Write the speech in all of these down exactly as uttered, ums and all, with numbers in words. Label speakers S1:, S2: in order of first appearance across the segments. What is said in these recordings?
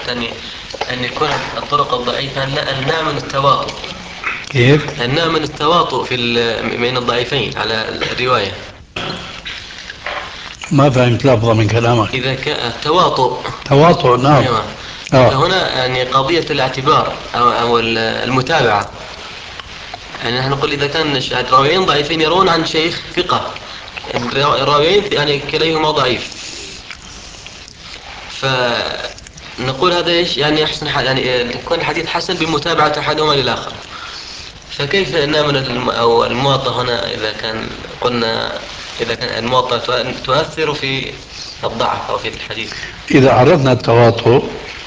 S1: أن أن يكون الطرق الضعيفة أنها من التواطؤ.
S2: كيف؟
S1: أنها من التواطؤ في بين الضعيفين على الرواية.
S2: ما فهمت لفظة من كلامك.
S1: إذا كان التواطؤ
S2: تواطؤ، نعم.
S1: أيوة.
S2: آه.
S1: فهنا يعني قضية الاعتبار أو, أو المتابعة، يعني نحن نقول إذا كان الراويين ضعيفين يرون عن شيخ ثقة، الراويين يعني كليهما ضعيف، فنقول هذا إيش يعني أحسن يعني يكون الحديث حسن بمتابعة أحدهما للآخر. فكيف نعمل الم أو المواطأة هنا إذا كان قلنا إذا كان المواطأة تؤثر في الضعف أو في الحديث؟
S2: إذا عرضنا التواطؤ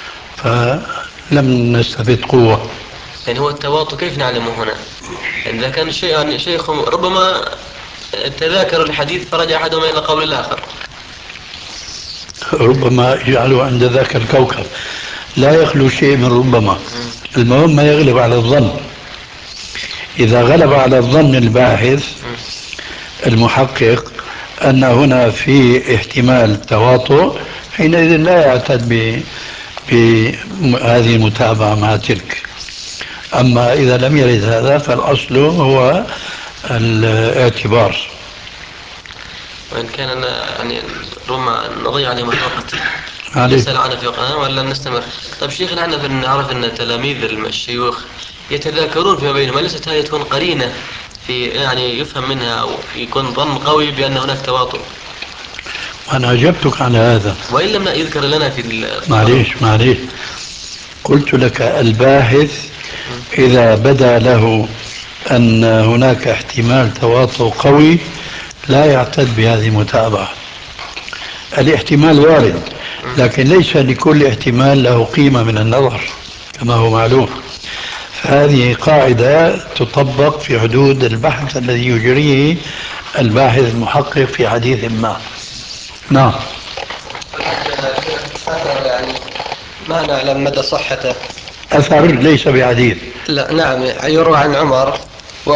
S2: فلم نستفد قوة.
S1: يعني هو التواطؤ كيف نعلمه هنا؟ إذا كان شيء يعني شيخ ربما تذاكر الحديث فرجع أحدهما إلى قول الآخر.
S2: ربما يجعله عند ذاك الكوكب، لا يخلو شيء من ربما. المهم ما يغلب على الظن. إذا غلب على الظن الباحث المحقق أن هنا في احتمال تواطؤ، حينئذ لا يعتد ب- بهذه المتابعة مع تلك. أما إذا لم يرد هذا فالأصل هو الاعتبار.
S1: وإن كان أنا يعني ربما نضيع عليهم الوقت،
S2: عليه.
S1: نسأل عنه في وقتنا ولا نستمر؟ طيب شيخ، نحن نعرف أن تلاميذ الشيوخ يتذاكرون فيما بينهم، أليست هذه تكون قرينة في يعني يفهم منها أو يكون ظن قوي بأن هناك تواطؤ؟
S2: وأنا أجبتك على هذا.
S1: وإن لم يذكر لنا في
S2: معليش معليش قلت لك الباحث إذا بدا له أن هناك احتمال تواطؤ قوي لا يعتد بهذه المتابعة. الاحتمال وارد، لكن ليس لكل احتمال له قيمة من النظر كما هو معلوم. فهذه قاعدة تطبق في حدود البحث الذي يجريه الباحث المحقق في حديث ما. نعم.
S1: يعني ما نعلم مدى صحته.
S2: أثر ليس بحديث.
S1: لا نعم، يروى عن عمر